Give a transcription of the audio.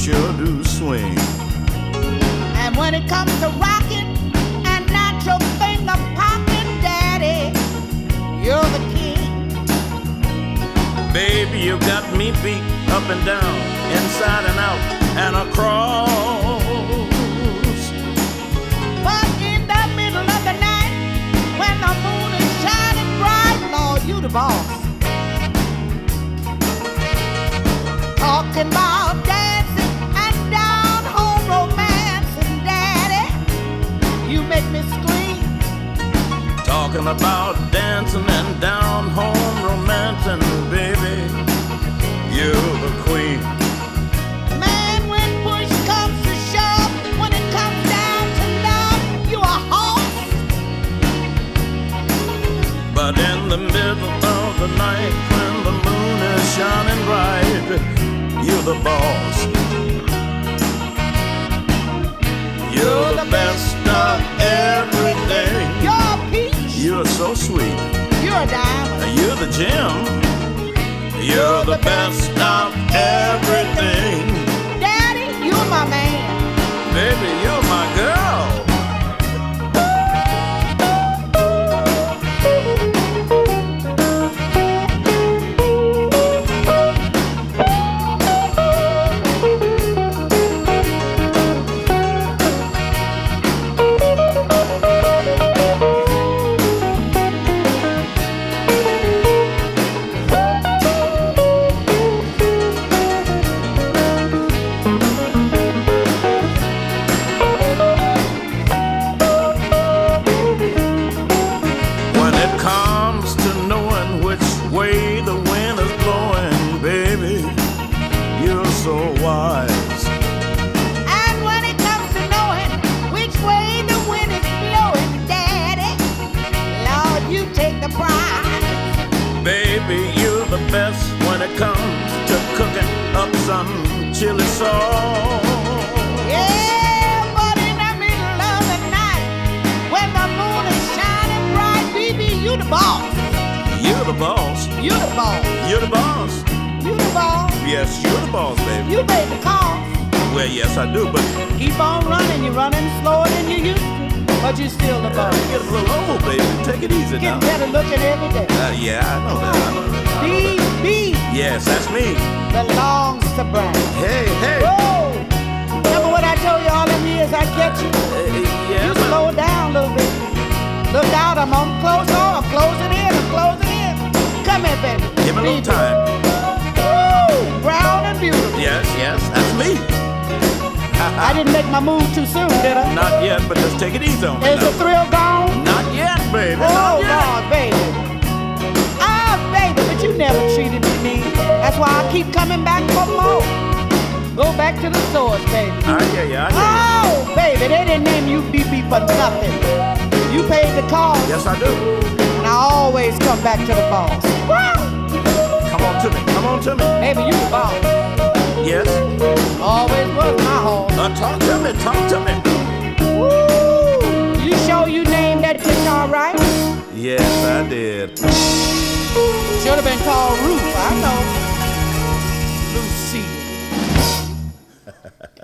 sure do swing. And when it comes to rocking and not your finger popping, Daddy, you're the king. Baby, you got me beat up and down, inside and out, and across. But in the middle of the night, when the moon is shining bright, Lord, you the boss. Talking about dancing and down home romancing, Daddy, you make me scream. Talking about dancing and down home romancing, baby, you're the queen. Man, when push comes to shove, when it comes down to love, you a horse. But in the middle of the night, when the moon is shining bright, you're the boss. You're the best of everything. You're a peach. You're so sweet. You're a diamond. You're the gem. You're the best of everything. Daddy, you're my man. Baby, you're my girl. Comes to knowing which way the wind is blowing, baby, you're so wise. And when it comes to knowing which way the wind is blowing, Daddy, Lord, you take the prize. Baby, you're the best when it comes to cooking up some chili sauce. Yeah, but in the middle of the night, when the moon is shining bright, baby, you the boss. You're the boss. You the boss. You're the boss. You the boss. Yes, you're the boss, baby. You made the call. Well, yes, I do, but Keep on running. You're running slower than you used to, but you're still the boss. get a little old, baby. Take it easy now. Getting better looking every day. Yeah, I know that. I know that. B Yes, that's me. belongs to Brown. Hey, hey. Whoa! Remember what I told you all them years I'd get you? Yeah, You slow down a little bit. Look out, I'm on close on. I'm closing in. I'm closing in. Come here, baby. give me a little time. Woo! Brown and beautiful. Yes, yes, that's me. I didn't make my move too soon, did I? Not yet, but just take it easy on me. Is the thrill gone? Not yet, baby. Oh, Not yet. Lord, baby. Ah, baby, but you never treated me mean. That's why I keep coming back for more. Go back to the source, baby. I hear you. I hear Oh, baby, they didn't name you BB for nothing. You paid the cost, you. Yes, I do. and I always come back to the boss. Woo! Come on to me. Come on to me. Baby, you the boss. Yes. Always was my home. Talk to me. Talk to me. Woo! You sure you named that guitar right? Yes, I did. Should have been called Ruth, I know. Lucy.